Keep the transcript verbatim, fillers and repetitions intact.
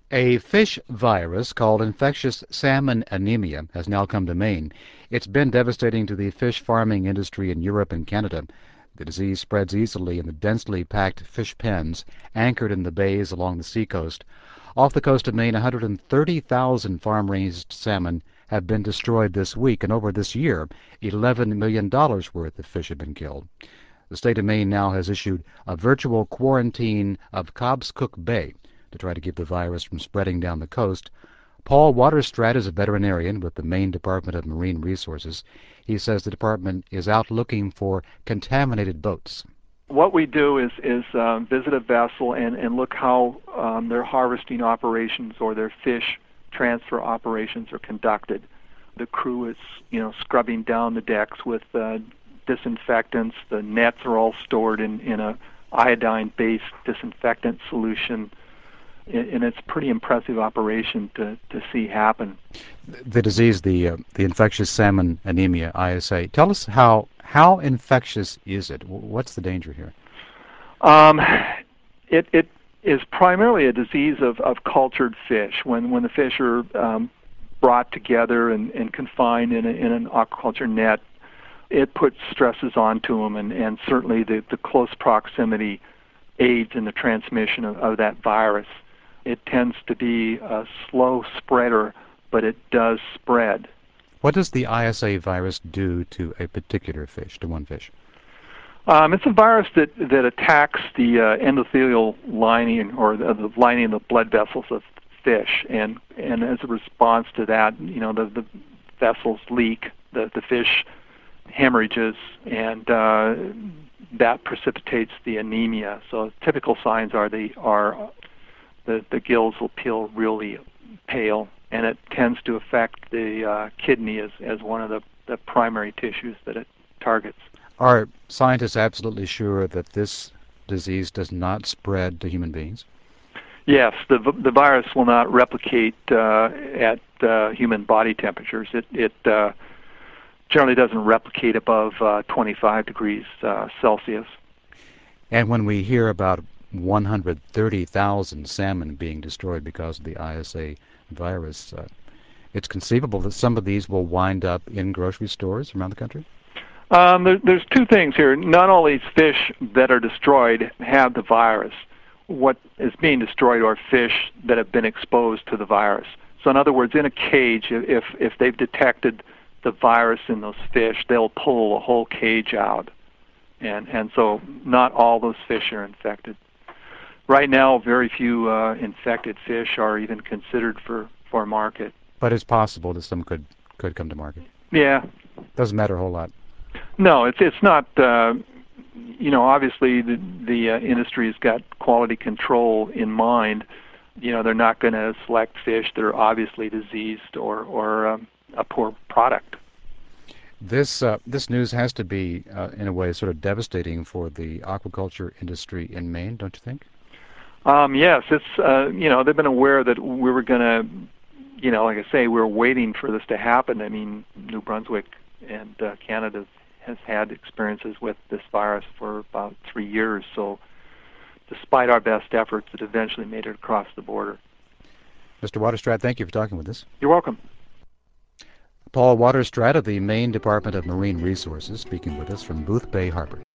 A fish virus called infectious salmon anemia has now come to Maine. It's been devastating to the fish farming industry in Europe and Canada. The disease spreads easily in the densely packed fish pens anchored in the bays along the seacoast. Off the coast of Maine, one hundred thirty thousand farm-raised salmon have been destroyed this week, and over this year, eleven million dollars worth of fish have been killed. The state of Maine now has issued a virtual quarantine of Cobscook Bay to try to keep the virus from spreading down the coast. Paul Waterstrat is a veterinarian with the Maine Department of Marine Resources. He says the department is out looking for contaminated boats. What we do is, is uh, visit a vessel and, and look how um, their harvesting operations or their fish transfer operations are conducted. The crew is, you know, scrubbing down the decks with uh, disinfectants. The nets are all stored in, in a iodine-based disinfectant solution. And it's a pretty impressive operation to, to see happen. The disease, the uh, the infectious salmon anemia, I S A. Tell us how how infectious is it? What's the danger here? Um, it it is primarily a disease of, of cultured fish. When when the fish are um, brought together and, and confined in a, in an aquaculture net, it puts stresses onto them, and, and certainly the, the close proximity aids in the transmission of, of that virus. It tends to be a slow spreader, but it does spread. What does the I S A virus do to a particular fish, to one fish? Um, it's a virus that, that attacks the uh, endothelial lining or the, the lining of the blood vessels of fish, and, and as a response to that, you know, the, the vessels leak, the, the fish hemorrhages, and uh, that precipitates the anemia. So typical signs are they are The, the gills will peel really pale, and it tends to affect the uh, kidney as, as one of the, the primary tissues that it targets. Are scientists absolutely sure that this disease does not spread to human beings? Yes, the the virus will not replicate uh, at uh, human body temperatures. It it uh, generally doesn't replicate above uh, twenty-five degrees uh, Celsius. And when we hear about one hundred thirty thousand salmon being destroyed because of the I S A virus, Uh, it's conceivable that some of these will wind up in grocery stores around the country? Um, there, there's two things here. Not all these fish that are destroyed have the virus. What is being destroyed are fish that have been exposed to the virus. So in other words, in a cage, if, if they've detected the virus in those fish, they'll pull the whole cage out. And, and so not all those fish are infected. Right now, very few uh, infected fish are even considered for, for market. But it's possible that some could, could come to market. Yeah. Doesn't matter a whole lot. No, it's it's not. Uh, you know, obviously the the uh, industry has got quality control in mind. You know, they're not going to select fish that are obviously diseased or or um, a poor product. This uh, this news has to be, uh, in a way, sort of devastating for the aquaculture industry in Maine, don't you think? Um, yes, it's uh, you know they've been aware that we were going to, you know, like I say, we were waiting for this to happen. I mean, New Brunswick and uh, Canada has had experiences with this virus for about three years. So, despite our best efforts, it eventually made it across the border. Mister Waterstrat, thank you for talking with us. You're welcome. Paul Waterstrat of the Maine Department of Marine Resources speaking with us from Boothbay Harbor.